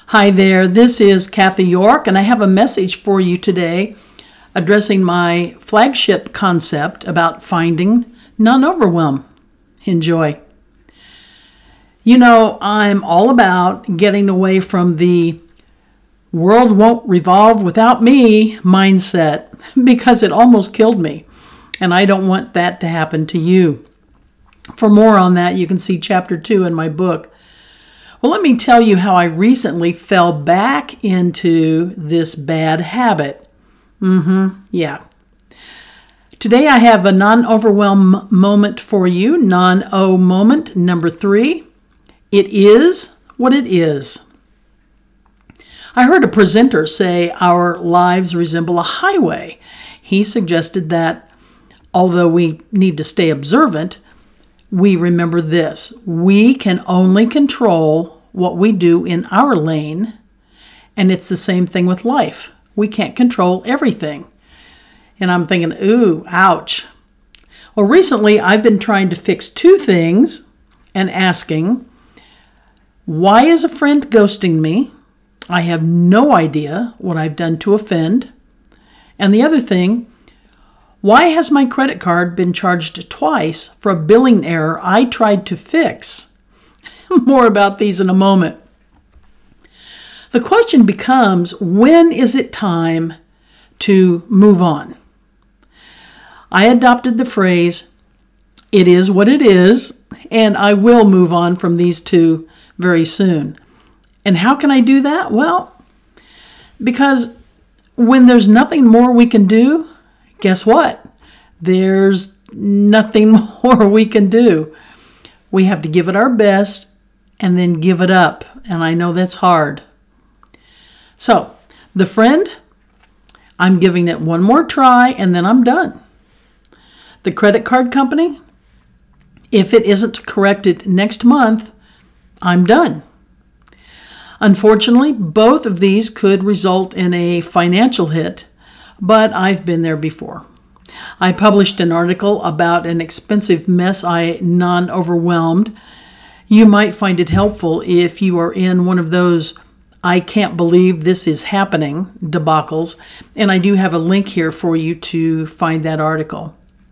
Hi there, this is Kathy York, and I have a message for you today addressing my flagship concept about finding non-overwhelm. Enjoy. You know, I'm all about getting away from the world won't revolve without me mindset because it almost killed me, and I don't want that to happen to you. For more on that, you can see Chapter 2 in my book. Well, let me tell you how I recently fell back into this bad habit. Yeah. Today I have a non-overwhelm moment for you, non-O moment number 3. It is what it is. I heard a presenter say our lives resemble a highway. He suggested that although we need to stay observant, we remember this: we can only control what we do in our lane, and it's the same thing with life. We can't control everything. And I'm thinking, ooh, ouch. Well, recently I've been trying to fix two things and asking, why is a friend ghosting me? I have no idea what I've done to offend. And the other thing, why has my credit card been charged twice for a billing error I tried to fix? More about these in a moment. The question becomes, when is it time to move on? I adopted the phrase, it is what it is, and I will move on from these two very soon. And how can I do that? Well, because when there's nothing more we can do, guess what? There's nothing more we can do. We have to give it our best and then give it up. And I know that's hard. So, the friend, I'm giving it one more try and then I'm done. The credit card company, if it isn't corrected next month, I'm done. Unfortunately, both of these could result in a financial hit, but I've been there before. I published an article about an expensive mess I non-overwhelmed. You might find it helpful if you are in one of those I can't believe this is happening debacles, and I do have a link here for you to find that article.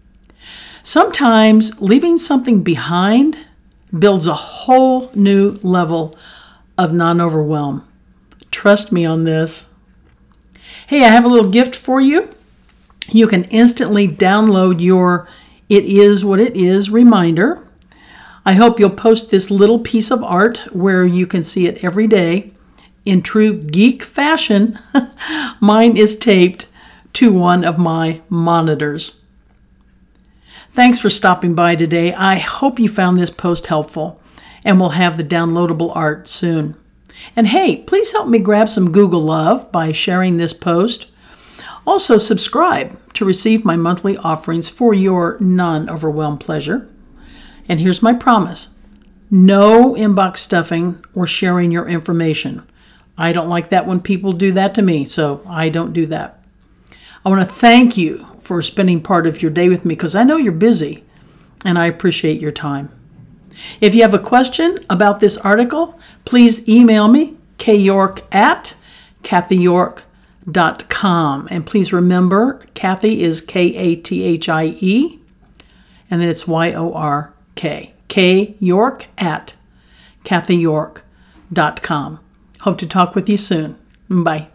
Sometimes leaving something behind builds a whole new level of non-overwhelm. Trust me on this. Hey, I have a little gift for you. You can instantly download your It Is What It Is reminder. I hope you'll post this little piece of art where you can see it every day. In true geek fashion, mine is taped to one of my monitors. Thanks for stopping by today. I hope you found this post helpful, and we'll have the downloadable art soon. And hey, please help me grab some Google love by sharing this post. Also, subscribe to receive my monthly offerings for your non-overwhelmed pleasure. And here's my promise: no inbox stuffing or sharing your information. I don't like that when people do that to me, so I don't do that. I want to thank you for spending part of your day with me because I know you're busy, and I appreciate your time. If you have a question about this article, please email me, kyork@kathyyork.com. And please remember, Kathy is Kathie, and then it's YORK. kyork@kathyyork.com. Hope to talk with you soon. Bye.